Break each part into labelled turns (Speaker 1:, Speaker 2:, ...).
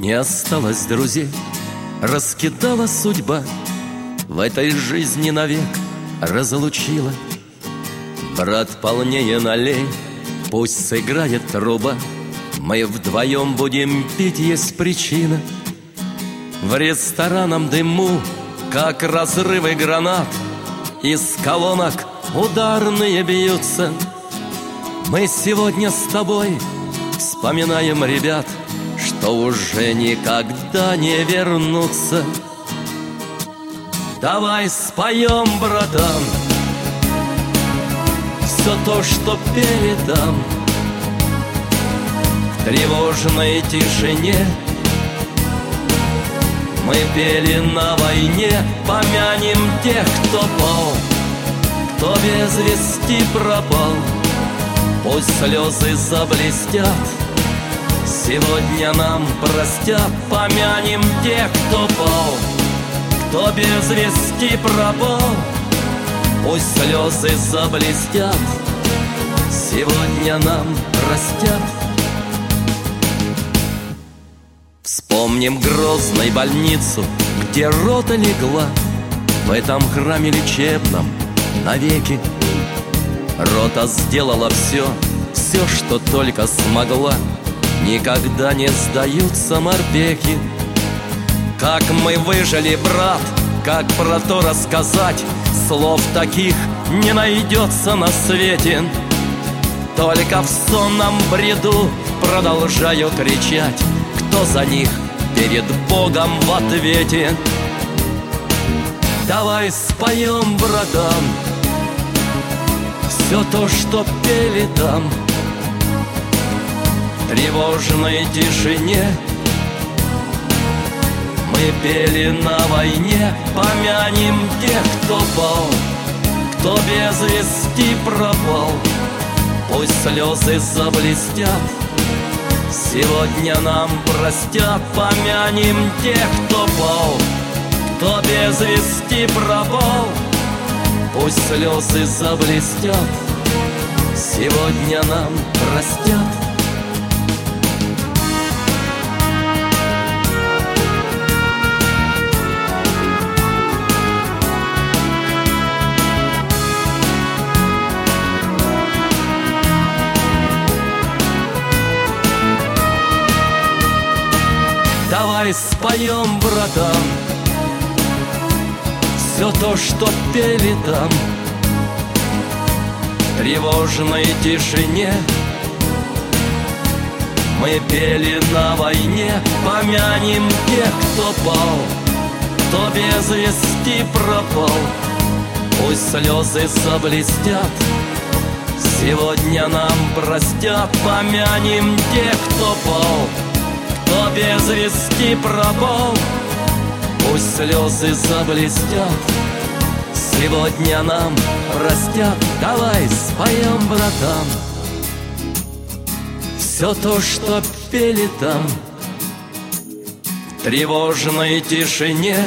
Speaker 1: Не осталось друзей, раскидала судьба, в этой жизни навек разлучила. Брат, полнее налей, пусть сыграет труба, мы вдвоем будем пить, есть причина. В ресторанном дыму, как разрывы гранат, из колонок ударные бьются. Мы сегодня с тобой вспоминаем ребят, что уже никогда не вернутся. Давай споем, братан, все то, что пели там, в тревожной тишине. Мы пели на войне, помянем тех, кто пал, кто без вести пропал. Пусть слезы заблестят, сегодня нам простят. Помянем тех, кто пал, кто без вести пропал. Пусть слезы заблестят, сегодня нам простят. Вспомним Грозной больницу, где рота легла, в этом храме лечебном навеки. Рота сделала все, что только смогла. Никогда не сдаются морпехи. Как мы выжили, брат, как про то рассказать? Слов таких не найдется на свете. Только в сонном бреду продолжаю кричать, кто за них перед Богом в ответе. Давай споем, братан, все то, что пели там, в тревожной тишине. Мы пели на войне, помянем тех, кто пал, кто без вести пропал. Пусть слезы заблестят, сегодня нам простят. Помянем тех, кто пал, кто без вести пропал. Пусть слезы заблестят, сегодня нам простят. Давай споем, братан, все то, что пели там, в тревожной тишине. Мы пели на войне, помянем тех, кто пал, кто без вести пропал. Пусть слезы заблестят, сегодня нам простят. Помянем тех, кто пал, кто без вести пропал. Пусть слезы заблестят, сегодня нам простят. Давай споем, братан, все то, что пели там, в тревожной тишине.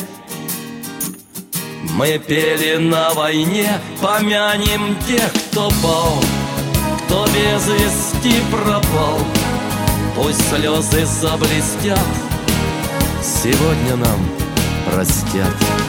Speaker 1: Мы пели на войне, помянем тех, кто пал, кто без вести пропал. Пусть слезы заблестят, сегодня нам простят.